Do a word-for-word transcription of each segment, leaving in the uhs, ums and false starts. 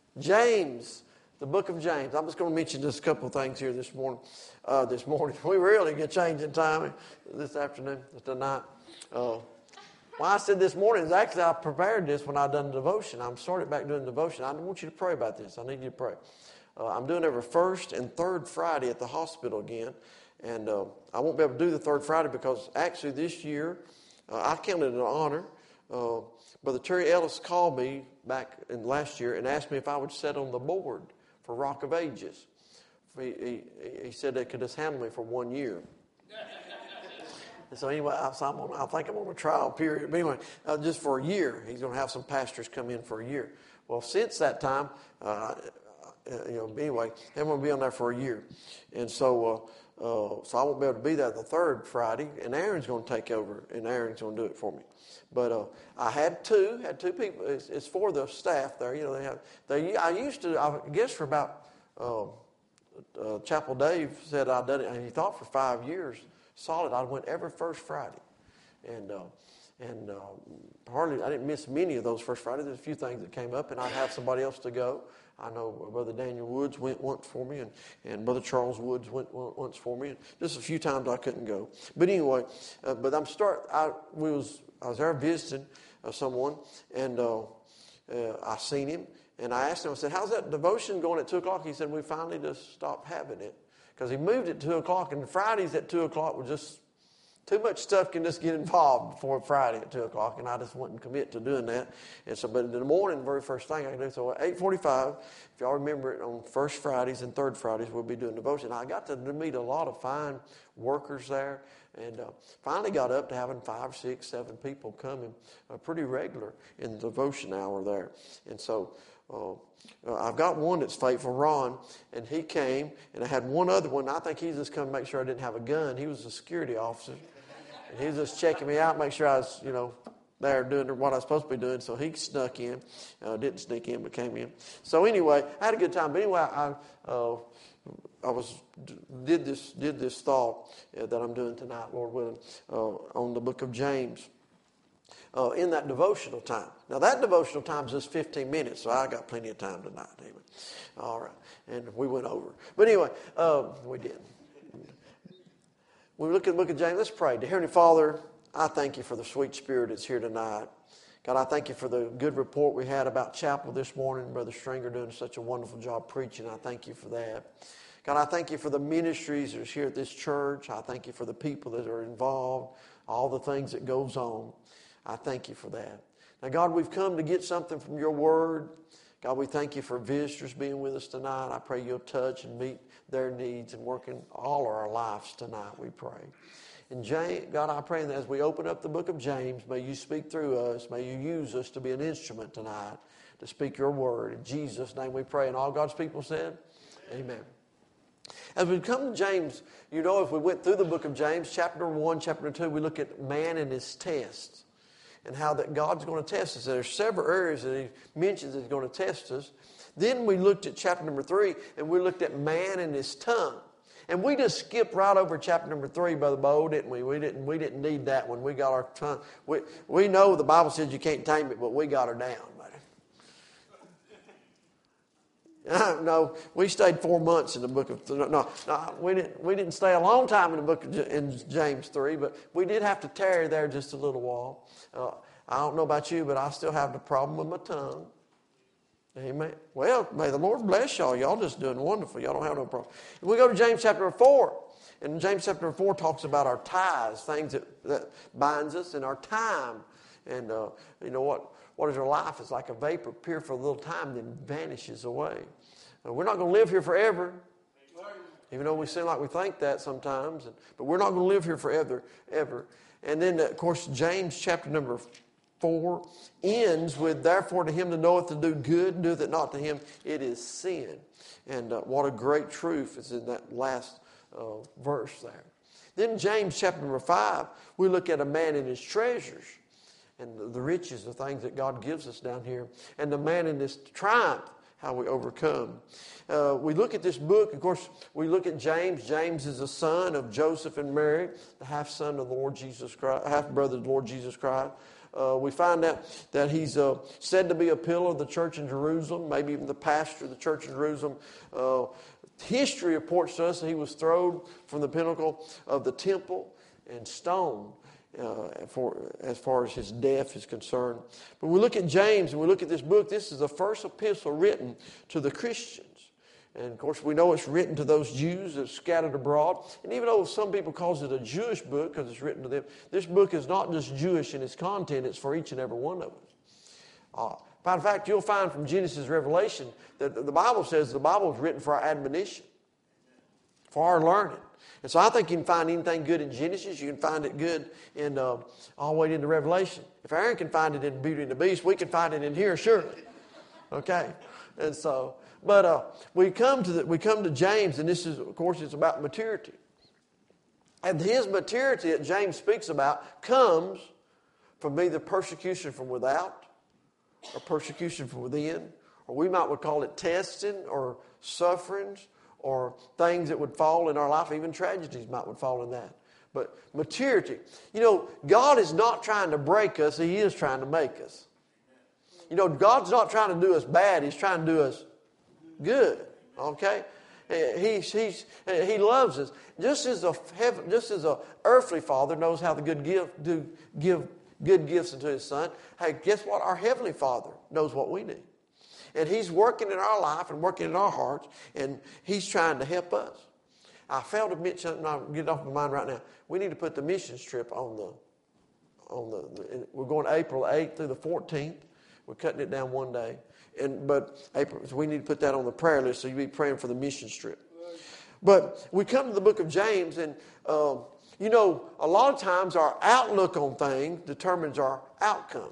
James, the book of James. I'm just going to mention just a couple of things here this morning. Uh, this morning, we really get changing time this afternoon, tonight. Uh, Why I said this morning is actually I prepared this when I done the devotion. I'm started back doing devotion. I want you to pray about this. I need you to pray. Uh, I'm doing every first and third Friday at the hospital again. And uh, I won't be able to do the third Friday because actually this year, uh, I counted it an honor. Uh, Brother Terry Ellis called me back in last year and asked me if I would sit on the board for Rock of Ages. He, he, he said they could just handle me for one year. And so anyway, I, so I'm on, I think I'm on a trial period. But anyway, uh, just for a year. He's going to have some pastors come in for a year. Well, since that time, uh, you know, anyway, I'm going to be on there for a year. And so uh, uh, so I won't be able to be there the third Friday, and Aaron's going to take over, and Aaron's going to do it for me. But uh, I had two, had two people. It's, it's for the staff there. You know, they have. They I used to, I guess, for about uh, uh, Chapel Dave said I'd done it, and he thought for five years. Solid. I went every first Friday, and uh, and uh, hardly I didn't miss many of those first Fridays. There's a few things that came up, and I'd have somebody else to go. I know Brother Daniel Woods went once for me, and, and Brother Charles Woods went once for me. And just a few times I couldn't go, but anyway. Uh, but I'm start. I we was I was there visiting uh, someone, and uh, uh, I seen him, and I asked him. I said, "How's that devotion going at two o'clock?" He said, "We finally just stopped having it." Because he moved at two o'clock, and Fridays at two o'clock were just too much stuff can just get involved before Friday at two o'clock, and I just wouldn't commit to doing that. And so, but in the morning, the very first thing I can do, so at eight forty-five, if y'all remember it, on first Fridays and third Fridays, we'll be doing devotion. I got to meet a lot of fine workers there, and uh, finally got up to having five, six, seven people coming uh, pretty regular in the devotion hour there. And so, Uh, I've got one that's faithful, Ron, and he came, and I had one other one. I think he's just come to make sure I didn't have a gun. He was a security officer, and he was just checking me out, make sure I was, you know, there doing what I was supposed to be doing. So he snuck in, uh, didn't sneak in, but came in. So anyway, I had a good time. But anyway, I uh, I was did this did this thought uh, that I'm doing tonight, Lord willing, uh, on the book of James. Uh, in that devotional time. Now, that devotional time is just fifteen minutes, so I got plenty of time tonight. Amen. All right. And we went over. But anyway, uh, we did. We look at the book of James. Let's pray. Dear Heavenly Father, I thank you for the sweet spirit that's here tonight. God, I thank you for the good report we had about chapel this morning. Brother Stringer doing such a wonderful job preaching. I thank you for that. God, I thank you for the ministries that are here at this church. I thank you for the people that are involved, all the things that goes on. I thank you for that. Now, God, we've come to get something from your word. God, we thank you for visitors being with us tonight. I pray you'll touch and meet their needs and work in all of our lives tonight, we pray. And James, God, I pray that as we open up the book of James, may you speak through us. May you use us to be an instrument tonight to speak your word. In Jesus' name we pray. And all God's people said, amen. As we come to James, you know, if we went through the book of James, chapter one, chapter two, we look at man and his tests. And how that God's going to test us. There are several areas that he mentions that he's going to test us. Then we looked at chapter number three, and we looked at man and his tongue. And we just skipped right over chapter number three, Brother Bo, didn't we? We didn't, we didn't need that one. We got our tongue. We, we know the Bible says you can't tame it, but we got her down, buddy. No, we stayed four months in the book of no, no, we didn't. We didn't stay a long time in the book of in James three, but we did have to tarry there just a little while. Uh, I don't know about you, but I still have the problem with my tongue. Amen. Well, may the Lord bless y'all. Y'all just doing wonderful. Y'all don't have no problem. We go to James chapter four, and James chapter four talks about our ties, things that, that binds us, and our time. And uh, you know what? What is our life? It's like a vapor, appear for a little time, then vanishes away. Uh, we're not going to live here forever, even though we seem like we think that sometimes. But we're not going to live here forever, ever. And then, of course, James chapter number four ends with, therefore to him that knoweth to do good and doeth it not to him, it is sin. And uh, what a great truth is in that last uh, verse there. Then James chapter number five, we look at a man and his treasures. And the, the riches, the things that God gives us down here. And the man in his triumph, how we overcome. Uh, we look at this book, of course, we look at James. James is the son of Joseph and Mary, the half-son of the Lord Jesus Christ, half-brother of the Lord Jesus Christ. Uh, we find out that he's uh, said to be a pillar of the church in Jerusalem, maybe even the pastor of the church in Jerusalem. Uh, history reports to us that he was thrown from the pinnacle of the temple and stoned uh, for, as far as his death is concerned. But we look at James and we look at this book. This is the first epistle written to the Christians. And, of course, we know it's written to those Jews that are scattered abroad. And even though some people call it a Jewish book because it's written to them, this book is not just Jewish in its content. It's for each and every one of us. Uh, matter of fact, you'll find from Genesis to Revelation that the Bible says the Bible is written for our admonition, for our learning. And so I think you can find anything good in Genesis. You can find it good in uh, all the way into Revelation. If Aaron can find it in Beauty and the Beast, we can find it in here, surely. Okay? And so... But uh, we come to the, we come to James, and this is, of course, it's about maturity. And his maturity that James speaks about comes from either persecution from without or persecution from within, or we might would call it testing or sufferings or things that would fall in our life, even tragedies might would fall in that. But maturity, you know, God is not trying to break us, He is trying to make us. You know, God's not trying to do us bad, He's trying to do us good, okay? He, he's, he loves us. Just as a heaven, just as a earthly father knows how to good give, do, give good gifts unto his son, hey, guess what? Our heavenly Father knows what we need. And He's working in our life and working in our hearts, and He's trying to help us. I failed to mention, and I'll get it off my mind right now, we need to put the missions trip on the, on the, the we're going April eighth through the fourteenth. We're cutting it down one day. And but April, so we need to put that on the prayer list so you'll be praying for the mission trip. But we come to the book of James, and um, you know, a lot of times our outlook on things determines our outcome.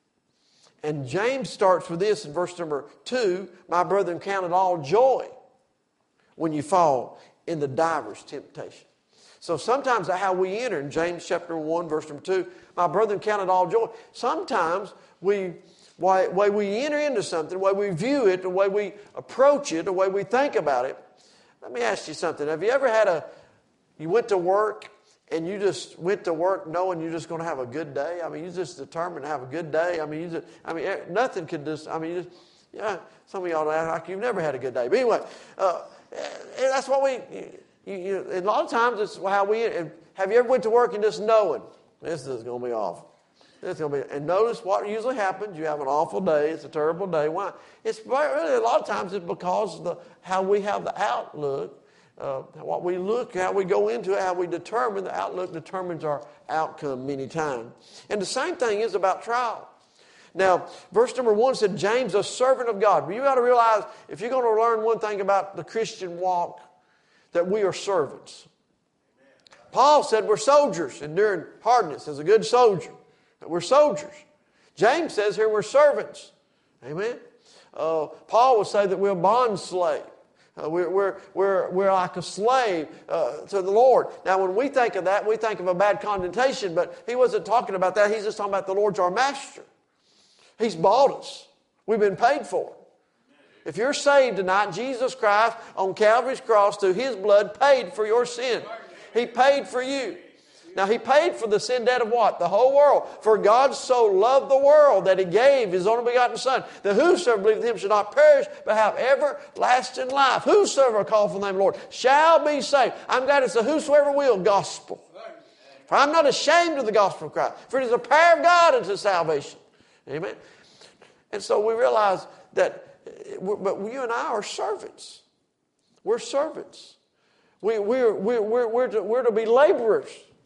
And James starts with this in verse number two, my brethren, count it all joy when you fall in the divers temptation. So sometimes that's how we enter in James chapter one, verse number two, my brethren, count it all joy. Sometimes we... Why, way we enter into something, the way we view it, the way we approach it, the way we think about it. Let me ask you something. Have you ever had a, you went to work and you just went to work knowing you're just going to have a good day? I mean, you just determined to have a good day. I mean, you just, I mean, nothing could just, I mean, you just, yeah, some of y'all act like you've never had a good day. But anyway, uh, that's what we, you, you, a lot of times it's how we, have you ever went to work and just knowing, this is going to be awful. It's going to be, and notice what usually happens. You have an awful day. It's a terrible day. Why? It's really a lot of times it's because of the, how we have the outlook, uh, what we look, how we go into it, how we determine the outlook determines our outcome many times. And the same thing is about trial. Now, verse number one said, James, a servant of God. But you got to realize, if you're going to learn one thing about the Christian walk, that we are servants. Paul said we're soldiers, enduring hardness as a good soldier. We're soldiers. James says here we're servants. Amen. Uh, Paul will say that we're bond slave. Uh, we're, we're, we're, we're like a slave uh, to the Lord. Now, when we think of that, we think of a bad connotation, but he wasn't talking about that. He's just talking about the Lord's our master. He's bought us. We've been paid for it. If you're saved tonight, Jesus Christ on Calvary's cross through His blood paid for your sin. He paid for you. Now, He paid for the sin debt of what? The whole world. For God so loved the world that He gave His only begotten Son, that whosoever believeth Him shall not perish, but have everlasting life. Whosoever will call for the name of the Lord shall be saved. I'm glad it's a whosoever will gospel. For I'm not ashamed of the gospel of Christ, for it is the power of God unto salvation. Amen. And so we realize that, but you and I are servants. We're servants. We, we're, we're, we're, we're, to, we're to be laborers.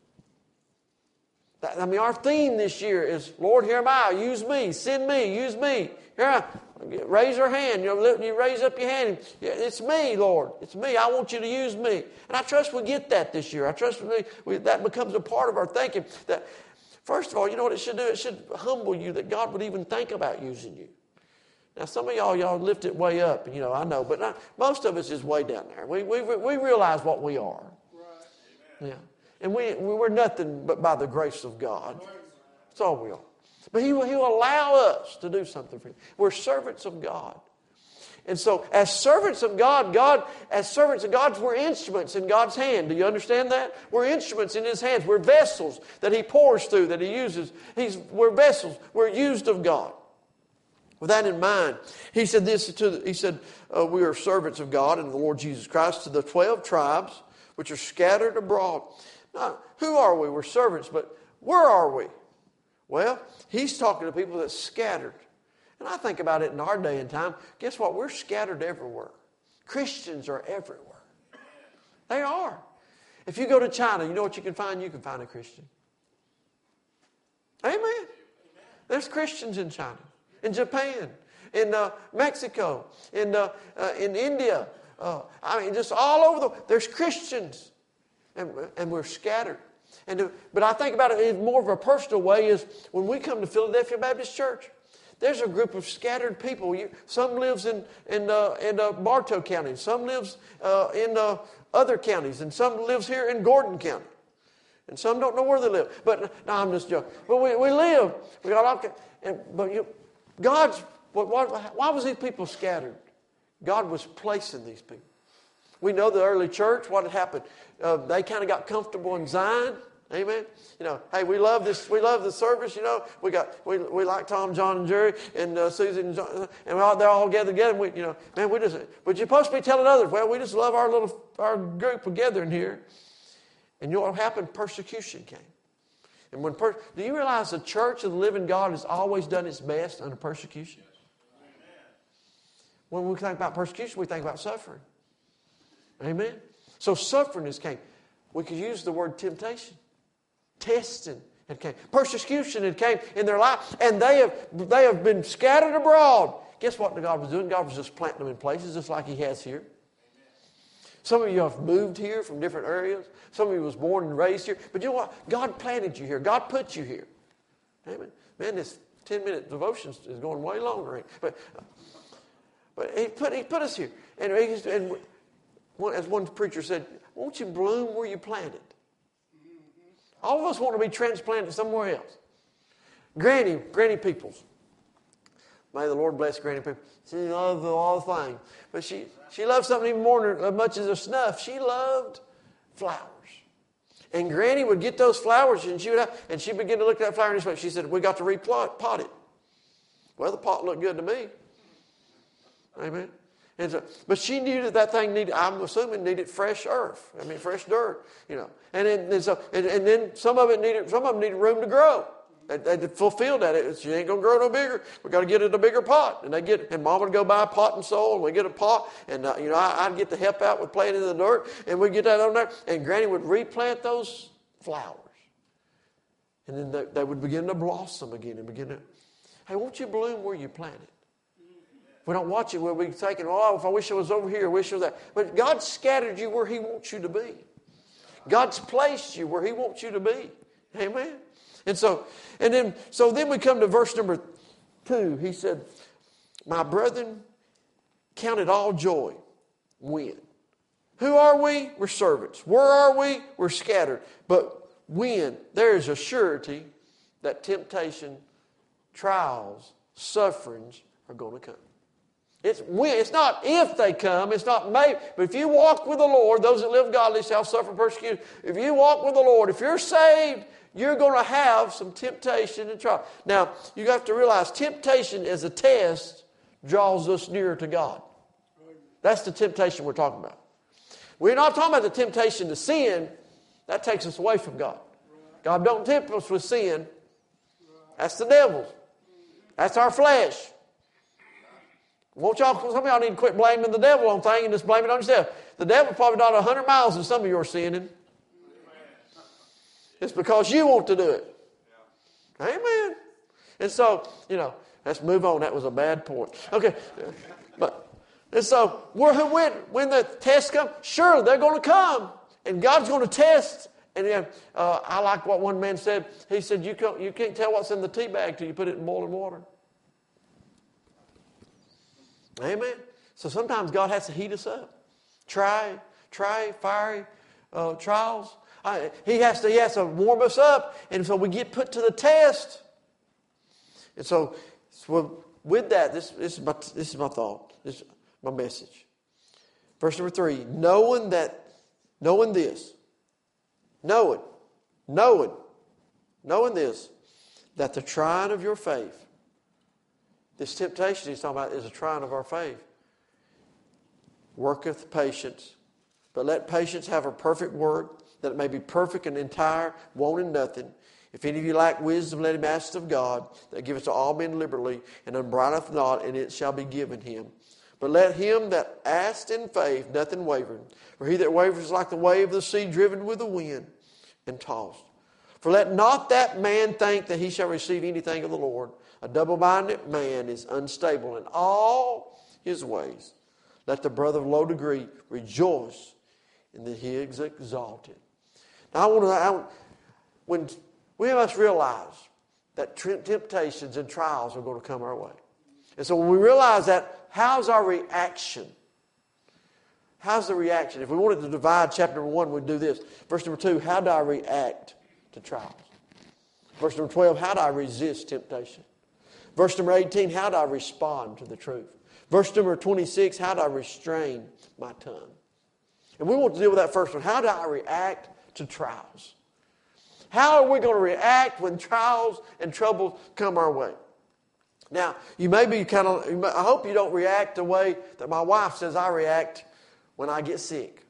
I mean, our theme this year is, Lord, here am I, use me, send me, use me. Here I raise your hand, you know, you raise up your hand. It's me, Lord, it's me. I want you to use me. And I trust we get that this year. I trust we, we, that becomes a part of our thinking. That, first of all, you know what it should do? It should humble you that God would even think about using you. Now, some of y'all, y'all lift it way up, you know, I know, but not, most of us is way down there. We, we, we realize what we are. Right. Yeah. And we, we're nothing but by the grace of God. That's all we are. But he will, he will allow us to do something for Him. We're servants of God. And so as servants of God, God, as servants of God, we're instruments in God's hand. Do you understand that? We're instruments in His hands. We're vessels that He pours through, that He uses. He's, we're vessels. We're used of God. With that in mind, He said this to the, He said, uh, we are servants of God and the Lord Jesus Christ to the twelve tribes which are scattered abroad. Now, who are we? We're servants, but where are we? Well, He's talking to people that's scattered. And I think about it in our day and time. Guess what? We're scattered everywhere. Christians are everywhere. They are. If you go to China, you know what you can find? You can find a Christian. Amen. There's Christians in China, in Japan, in uh, Mexico, in uh, uh, in India. Uh, I mean, just all over the. There's Christians, and and we're scattered. And uh, but I think about it in more of a personal way is when we come to Philadelphia Baptist Church. There's a group of scattered people. You, some lives in in uh, in uh, Bartow County. Some lives uh, in uh, other counties, and some lives here in Gordon County, and some don't know where they live. But no, I'm just joking. But we, we live. We got all. And, but you, God's. What, what, why was these people scattered? God was placing these people. We know the early church. What had happened? Uh, they kind of got comfortable in Zion. Amen. You know, hey, we love this. We love the service. You know, we got we we like Tom, John, and Jerry, and uh, Susie, and John, and we're all, they're all gathered together. And we, you know, man, we just. But you're supposed to be telling others. Well, we just love our little our group together in here. And you know what happened? Persecution came. And when per- do you realize the church of the living God has always done its best under persecution? When we think about persecution, we think about suffering. Amen. So suffering has came. We could use the word temptation. Testing had came. Persecution had came in their life. And they have they have been scattered abroad. Guess what God was doing? God was just planting them in places just like He has here. Some of you have moved here from different areas. Some of you was born and raised here. But you know what? God planted you here. God put you here. Amen. Man, this ten-minute devotion is going way longer. But, but he, put, he put us here. And, and as one preacher said, won't you bloom where you planted? All of us want to be transplanted somewhere else. Granny, Granny Peoples. May the Lord bless Granny Peoples. She loved all the things. But she, she loved something even more than as much as a snuff. She loved flowers. And Granny would get those flowers and she would have, and she'd begin to look at that flower and she, she said, we got to repot pot it. Well, the pot looked good to me. Amen. And so, but she knew that that thing needed, I'm assuming, needed fresh earth. I mean, fresh dirt, you know. And then, and, so, and, and then some of it needed, some of them needed room to grow. They, they fulfilled that. It, she ain't going to grow no bigger. We got to get it a bigger pot. And they get, and Mom would go buy a pot and soil, and we get a pot. And, uh, you know, I, I'd get to help out with playing in the dirt. And we'd get that on there. And Granny would replant those flowers. And then they, they would begin to blossom again and begin to, hey, won't you bloom where you planted? We don't watch it where we're thinking, oh, if I wish I was over here, I wish I was there. But God scattered you where He wants you to be. God's placed you where He wants you to be. Amen. And so, and then, so then we come to verse number two. He said, my brethren, count it all joy. When? Who are we? We're servants. Where are we? We're scattered. But when? There is a surety that temptation, trials, sufferings are going to come. It's when, it's not if they come, it's not maybe. But if you walk with the Lord, those that live godly shall suffer persecution. If you walk with the Lord, if you're saved, you're going to have some temptation and trial. Now, you have to realize temptation as a test draws us nearer to God. That's the temptation we're talking about. We're not talking about the temptation to sin. That takes us away from God. God don't tempt us with sin. That's the devil. That's our flesh. Won't y'all, some of y'all need to quit blaming the devil on things and just blame it on yourself. The devil probably not one hundred miles in some of your sinning. It's because you want to do it. Amen. And so, you know, let's move on. That was a bad point. Okay. But, and so, when, when the tests come, sure, they're going to come. And God's going to test. And then, uh, I like what one man said. He said, you can't, you can't tell what's in the tea bag till you put it in boiling water. Amen. So sometimes God has to heat us up. Try, try, fiery uh, trials. I, he has to, he has to warm us up, and so we get put to the test. And so, so with that, this, this is my this is my thought. This, my message. Verse number three, knowing that, knowing this, knowing, knowing, knowing this, that the trying of your faith, this temptation he's talking about is a trying of our faith, worketh patience. But let patience have a perfect work, that it may be perfect and entire, wanting nothing. If any of you lack wisdom, let him ask of God, that giveth to all men liberally, and upbraideth not, and it shall be given him. But let him that asked in faith nothing waver. For he that wavers is like the wave of the sea, driven with the wind and tossed. For let not that man think that he shall receive anything of the Lord. A double-minded man is unstable in all his ways. Let the brother of low degree rejoice in that he is exalted. Now I want to, I, when we must realize that temptations and trials are going to come our way. And so when we realize that, how's our reaction? How's the reaction? If we wanted to divide chapter number one, we'd do this. Verse number two, how do I react to trials? Verse number twelve, how do I resist temptation? Verse number eighteen, how do I respond to the truth? Verse number twenty-six, how do I restrain my tongue? And we want to deal with that first one. How do I react to trials? How are we going to react when trials and troubles come our way? Now, you may be kind of, I hope you don't react the way that my wife says I react when I get sick.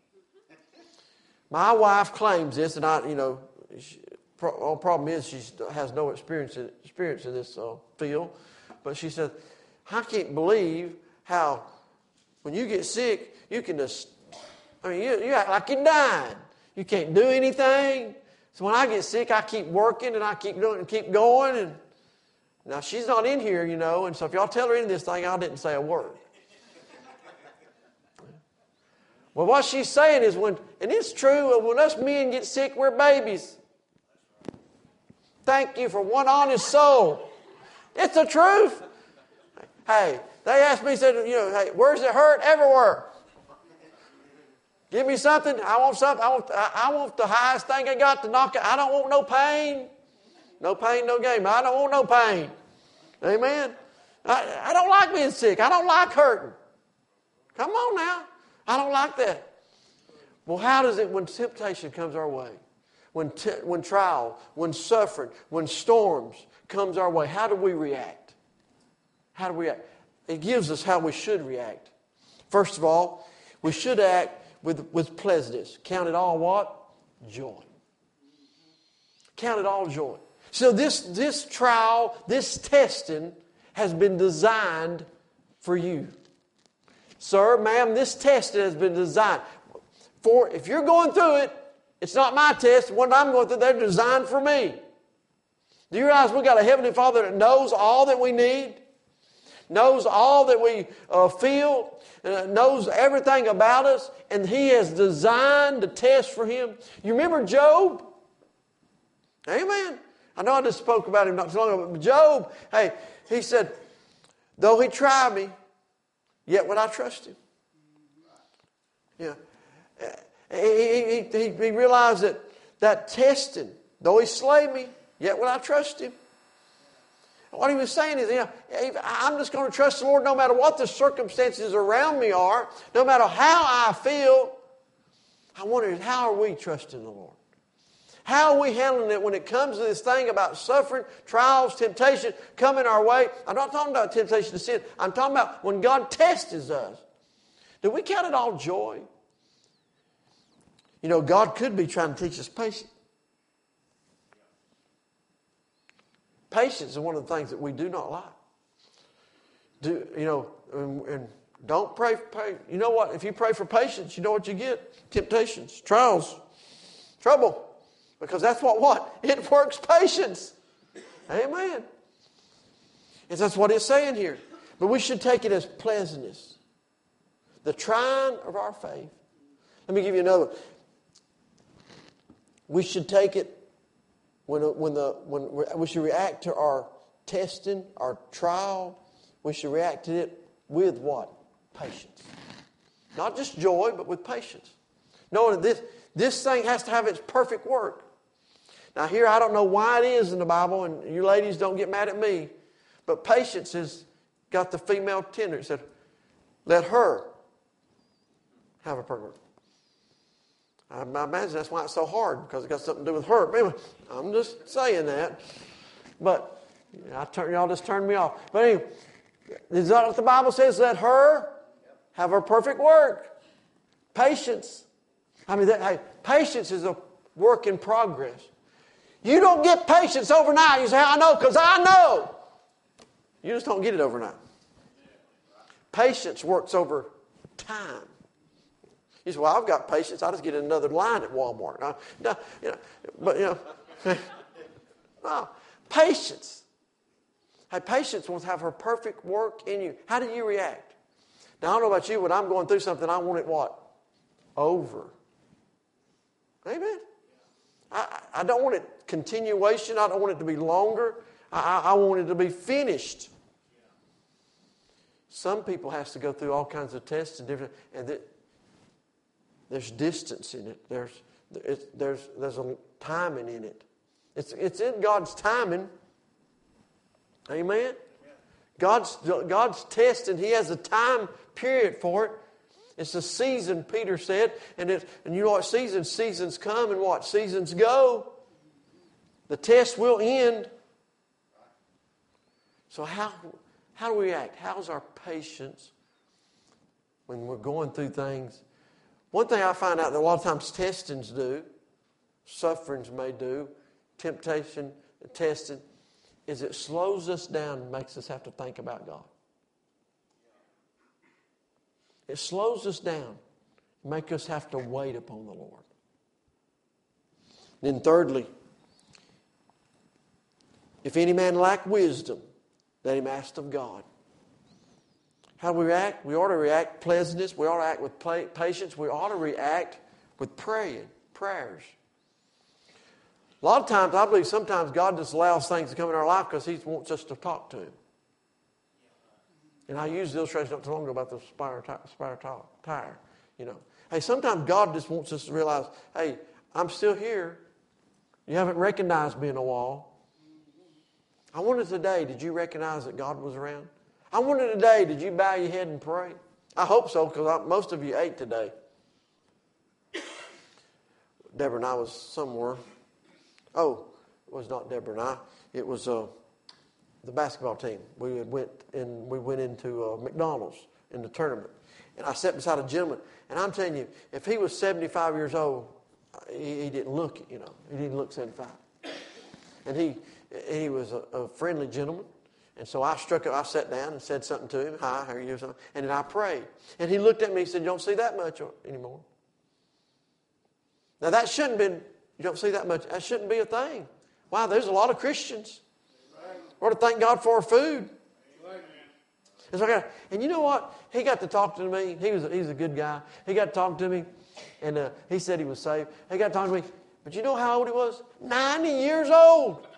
My wife claims this, and I, you know, she, the problem is she has no experience in, experience in this uh, field. But she said, I can't believe how when you get sick, you can just, I mean, you, you act like you're dying. You can't do anything. So when I get sick, I keep working and I keep doing and keep going. And now she's not in here, you know, and so if y'all tell her any of this thing, I didn't say a word. Well, what she's saying is when, and it's true, when us men get sick, we're babies. Thank you for one honest soul. It's the truth. Hey, they asked me, said, you know, hey, where's it hurt? Everywhere. Give me something. I want something. I want, I want the highest thing I got to knock it. I don't want no pain. No pain, no gain. I don't want no pain. Amen. I, I don't like being sick. I don't like hurting. Come on now. I don't like that. Well, how does it when temptation comes our way? When, t- when trial, when suffering, when storms comes our way, how do we react? How do we react? It gives us how we should react. First of all, we should act with, with pleasantness. Count it all what? Joy. Count it all joy. So this, this trial, this testing has been designed for you. Sir, ma'am, this testing has been designed. For if you're going through it, it's not my test. What I'm going through, they're designed for me. Do you realize we've got a Heavenly Father that knows all that we need? Knows all that we uh, feel, uh, knows everything about us, and He has designed the test for Him. You remember Job? Amen. I know I just spoke about him not too long ago, but Job, hey, he said, though he try me, yet would I trust him. Yeah. He, he, he, he realized that that testing, though he slay me, yet would I trust him. What he was saying is, you know, I'm just going to trust the Lord no matter what the circumstances around me are, no matter how I feel. I wonder, how are we trusting the Lord? How are we handling it when it comes to this thing about suffering, trials, temptation coming our way? I'm not talking about temptation to sin. I'm talking about when God tests us. Do we count it all joy? You know, God could be trying to teach us patience. Patience is one of the things that we do not like. Do you know? And, and don't pray for patience. You know what? If you pray for patience, you know what you get? Temptations, trials, trouble. Because that's what what? It works patience. Amen. And that's what it's saying here. But we should take it as pleasantness. The trying of our faith. Let me give you another. We should take it when when the when we should react to our testing, our trial. We should react to it with what? Patience. Not just joy, but with patience. Knowing that this this thing has to have its perfect work. Now here, I don't know why it is in the Bible, and you ladies don't get mad at me, but patience has got the female tendency. It said, Let her have a perfect work. I, I imagine that's why it's so hard, because it got something to do with her. But anyway, I'm just saying that. But I turn, y'all just turned me off. But anyway, is that what the Bible says? Let her have her perfect work. Patience. I mean, that, hey, patience is a work in progress. You don't get patience overnight. You say, I know, because I know. You just don't get it overnight. Patience works over time. You say, well, I've got patience. I just get another line at Walmart. No, no, you know, but, you know, no, patience. Hey, patience will have her perfect work in you. How do you react? Now, I don't know about you, when I'm going through something, I want it what? Over. Amen. I, I don't want it continuation. I don't want it to be longer. I, I want it to be finished. Some people have to go through all kinds of tests and different, and th- there's distance in it. There's it's, there's there's a timing in it. It's it's in God's timing. Amen. God's God's test, and He has a time period for it. It's a season, Peter said, and it, and you know what seasons? Seasons come and what? Seasons go. The test will end. So how how do we act? How's our patience when we're going through things? One thing I find out that a lot of times testings do, sufferings may do, temptation, testing, is it slows us down and makes us have to think about God. It slows us down, make us have to wait upon the Lord. Then thirdly, if any man lack wisdom, let him ask of God. How do we react? We ought to react pleasantness. We ought to act with patience. We ought to react with praying, prayers. A lot of times, I believe sometimes God just allows things to come in our life because He wants us to talk to Him. And I used the illustration not too long ago about the spare tire. You know, hey, sometimes God just wants us to realize, hey, I'm still here. You haven't recognized me in a while. I wonder today, did you recognize that God was around? I wonder today, did you bow your head and pray? I hope so, because most of you ate today. Deborah and I was somewhere. Oh, it was not Deborah and I. It was uh, the basketball team. We had went in. We went into uh, McDonald's in the tournament, and I sat beside a gentleman. And I'm telling you, if he was seventy-five years old, he, he didn't look. You know, he didn't look seventy-five. And he he was a, a friendly gentleman. And so I struck up, I sat down and said something to him. Hi, how are you? And then I prayed. And he looked at me and said, you don't see that much anymore. Now that shouldn't be, you don't see that much, that shouldn't be a thing. Wow, there's a lot of Christians. We ought to thank God for our food. And, so I got, and you know what? He got to talk to me. He was, he was a good guy. He got to talk to me. And uh, he said he was saved. He got to talk to me. But you know how old he was? ninety years old.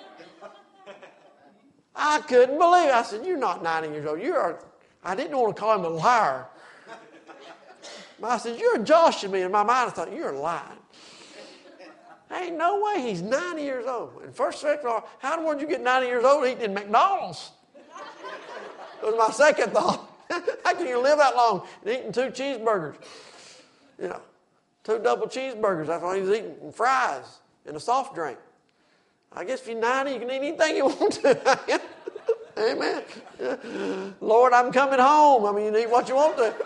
I couldn't believe it. I said, you're not ninety years old. You are. I didn't want to call him a liar. But I said, you're joshing me. In my mind, I thought, you're lying. Ain't no way he's ninety years old. And first of all, how in the world did you get ninety years old eating in McDonald's? It was my second thought. How can you live that long and eating two cheeseburgers? You know, two double cheeseburgers. That's why he was eating, and fries and a soft drink. I guess if you're ninety, you can eat anything you want to. Amen. Lord, I'm coming home. I mean, you eat what you want to.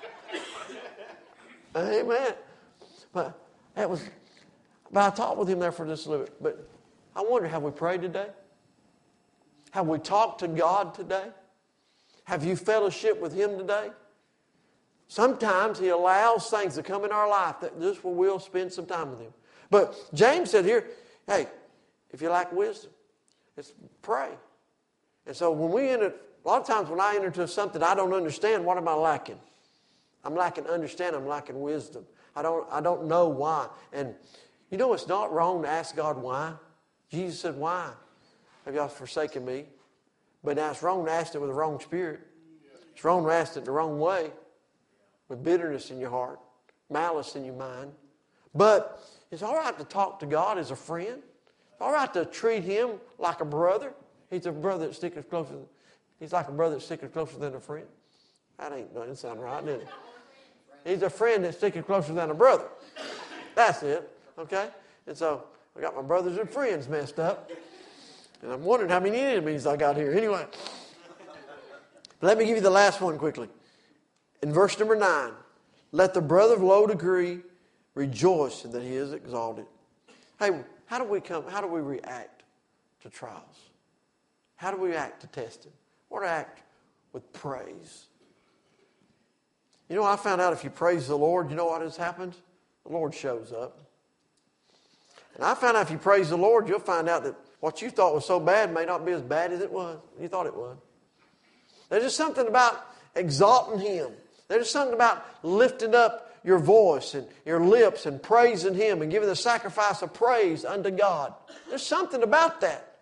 Amen. But that was. But I talked with him there for just a little bit. But I wonder, have we prayed today? Have we talked to God today? Have you fellowship with Him today? Sometimes He allows things to come in our life that just we'll spend some time with Him. But James said here, hey, if you lack wisdom, it's pray. And so when we enter, a lot of times when I enter into something I don't understand, what am I lacking? I'm lacking understanding. I'm lacking wisdom. I don't, I don't know why. And you know it's not wrong to ask God why. Jesus said, why have y'all forsaken me? But now it's wrong to ask it with the wrong spirit. It's wrong to ask it the wrong way, with bitterness in your heart, malice in your mind. But it's all right to talk to God as a friend. It's all right to treat Him like a brother. He's a brother that sticks closer. He's like a brother that sticks closer than a friend. That ain't doesn't sound right, did it? He's a friend that's sticking closer than a brother. That's it. Okay? And so I got my brothers and friends messed up. And I'm wondering how many enemies I got here. Anyway. Let me give you the last one quickly. In verse number nine, let the brother of low degree rejoice in that he is exalted. Hey, how do we come? How do we react to trials? How do we react to testing? Or to act with praise? You know, I found out if you praise the Lord, you know what has happened? The Lord shows up. And I found out if you praise the Lord, you'll find out that what you thought was so bad may not be as bad as it was. You thought it was. There's just something about exalting Him. There's just something about lifting up your voice and your lips and praising Him and giving the sacrifice of praise unto God. There's something about that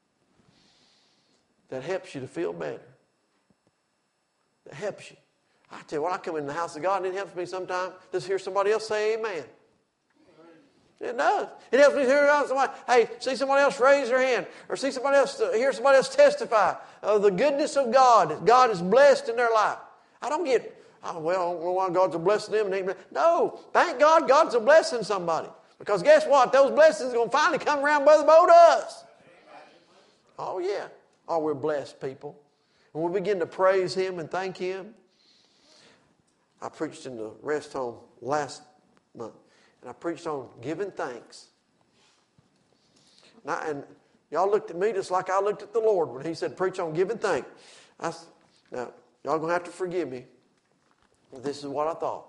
that helps you to feel better. That helps you. I tell you what, I come in the house of God and it helps me sometimes just hear somebody else say amen. It does. It helps me to hear somebody, hey, see somebody else raise their hand, or see somebody else, hear somebody else testify of the goodness of God, that God is blessed in their life. I don't get, oh, well, I don't know why God's a blessing them. And no, thank God God's a blessing somebody. Because guess what? Those blessings are going to finally come around by the boat of us. Oh, yeah. Oh, we're blessed people. And we begin to praise Him and thank Him. I preached in the rest home last month. And I preached on giving thanks. And, I, and y'all looked at me just like I looked at the Lord when He said, preach on giving thanks. I, now, y'all going to have to forgive me. But this is what I thought.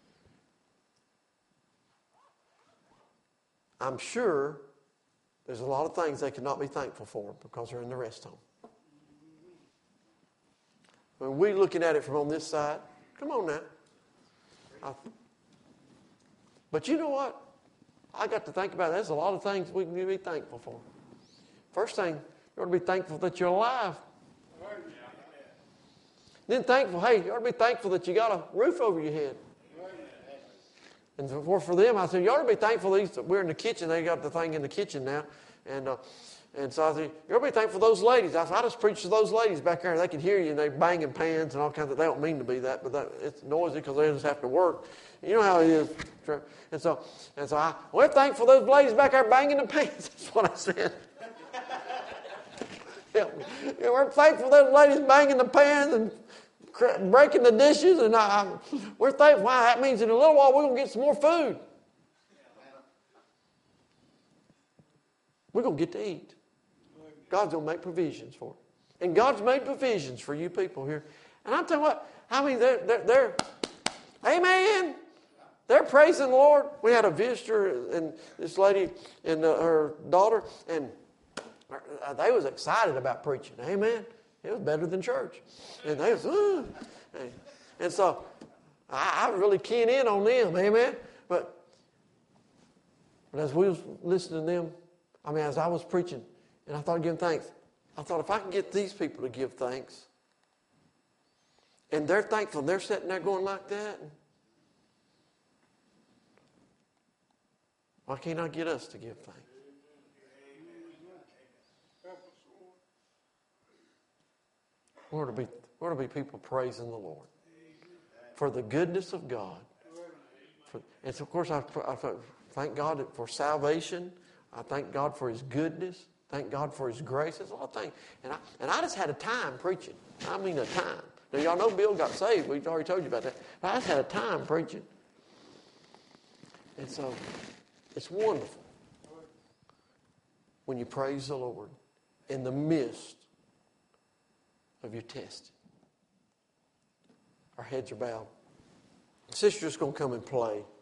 I'm sure there's a lot of things they cannot be thankful for because they're in the rest home. When we're looking at it from on this side, come on now. I, But you know what? I got to think about it. There's a lot of things we can be thankful for. First thing, you ought to be thankful that you're alive. Then thankful, hey, you ought to be thankful that you got a roof over your head. And for, for them, I said, you ought to be thankful that we're in the kitchen. They got the thing in the kitchen now. And uh, and so I said, you ought to be thankful for those ladies. I said, I just preached to those ladies back there. They can hear you and they're banging pans and all kinds of, they don't mean to be that, but that, it's noisy because they just have to work. You know how it is. And so, and so I, we're thankful those ladies back there banging the pans. That's what I said. Yeah, we're thankful those ladies banging the pans and cr- breaking the dishes. And I, I, we're thankful. Wow, that means in a little while we're going to get some more food. We're going to get to eat. God's going to make provisions for it. And God's made provisions for you people here. And I'm telling you what, I mean, they're, they're, they're amen. They're praising the Lord. We had a visitor and this lady and uh, her daughter, and they was excited about preaching. Amen. It was better than church. And they was, uh, and, and so I, I really keying in on them. Amen. But, but as we was listening to them, I mean, as I was preaching, and I thought, giving thanks, I thought if I can get these people to give thanks, and they're thankful, and they're sitting there going like that, why can't I get us to give thanks? We're to be, we're to be people praising the Lord for the goodness of God. For, and so, of course, I, I thank God for salvation. I thank God for His goodness. Thank God for His grace. There's a lot of things. And I, and I just had a time preaching. I mean a time. Now, y'all know Bill got saved. We've already told you about that. But I just had a time preaching. And so, it's wonderful when you praise the Lord in the midst of your testing. Our heads are bowed. The sister's going to come and play.